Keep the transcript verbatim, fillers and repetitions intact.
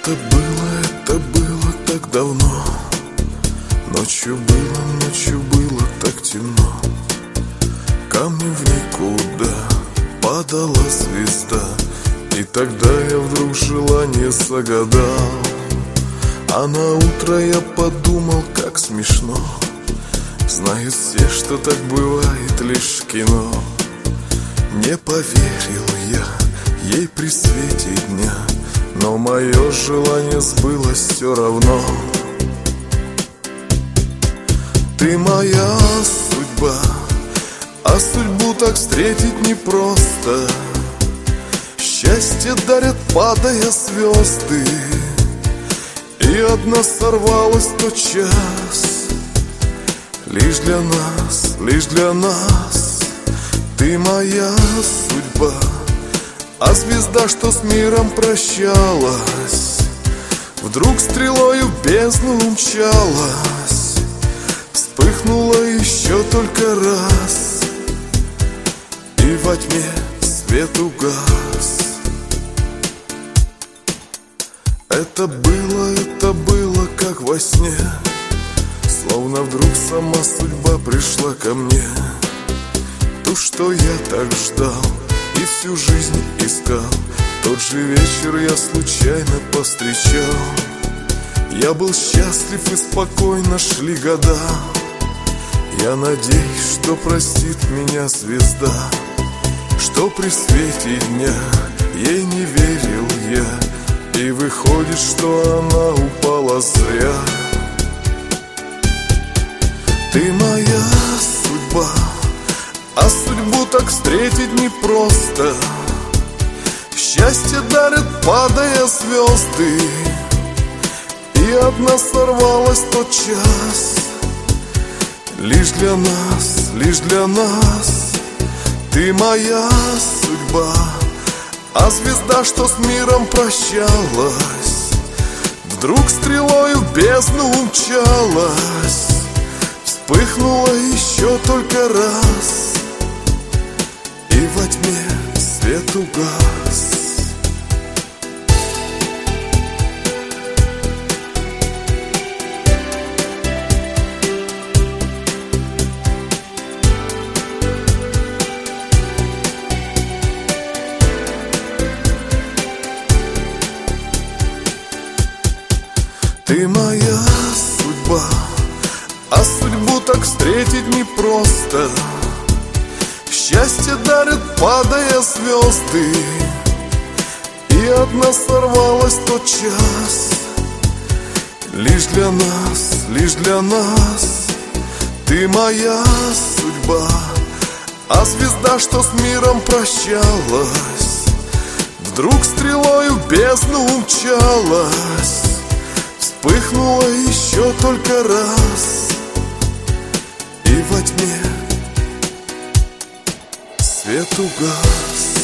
Это было, это было так давно. Ночью было, ночью было так темно. Камнем в никуда падала звезда. И тогда я вдруг желание загадал. А на утро я подумал, как смешно. Знают все, что так бывает лишь в кино. Не поверил я ей при свете дня, но мое желание сбылось все равно. Ты моя судьба, а судьбу так встретить непросто. Счастье дарят, падая звезды, и одна сорвалась тот час. Лишь для нас, лишь для нас ты моя судьба. А звезда, что с миром прощалась, вдруг стрелою в бездну умчалась. Вспыхнула еще только раз, и во тьме свет угас. Это было, это было как во сне. Словно вдруг сама судьба пришла ко мне. То, что я так ждал и всю жизнь искал, тот же вечер я случайно повстречал. Я был счастлив и спокойно шли года. Я надеюсь, что простит меня звезда, что при свете дня ей не верил я, и выходит, что она упала зря. Ты моя судьба, а судьбу так встретить непросто. Счастье дарят, падая звезды, и одна сорвалась тот час. Лишь для нас, лишь для нас ты моя судьба. А звезда, что с миром прощалась, вдруг стрелою в бездну умчалась. Вспыхнула еще только раз, и во тьме свет угас. Ты моя судьба, а судьбу так встретить непросто. Счастье дарят, падая звезды, и одна сорвалась тот час. Лишь для нас, лишь для нас ты моя судьба. А звезда, что с миром прощалась, вдруг стрелою в бездну умчалась. Вспыхнула еще только раз, и во тьме свет угас.